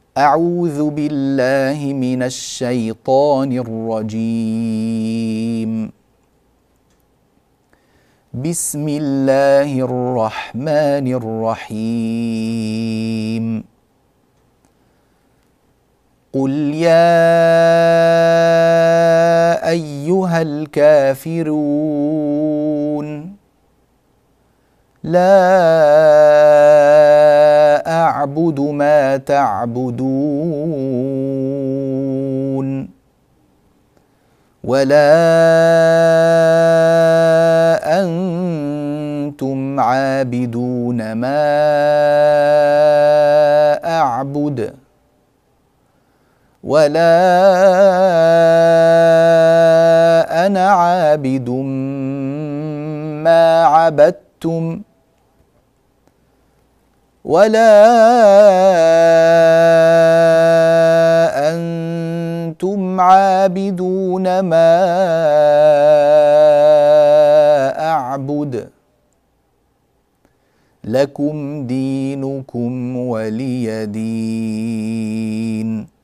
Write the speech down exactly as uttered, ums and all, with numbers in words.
أعوذ بالله من الشيطان الرجيم. بسم الله الرحمن الرحيم. قل يا أيها الكافرون لا أعبد ما تعبدون ولا أنتم عابدون ما أعبد ولا أنا عابد ما عبدتم ولا أنتم عابدون ما أعبد لكم دينكم ولي دين.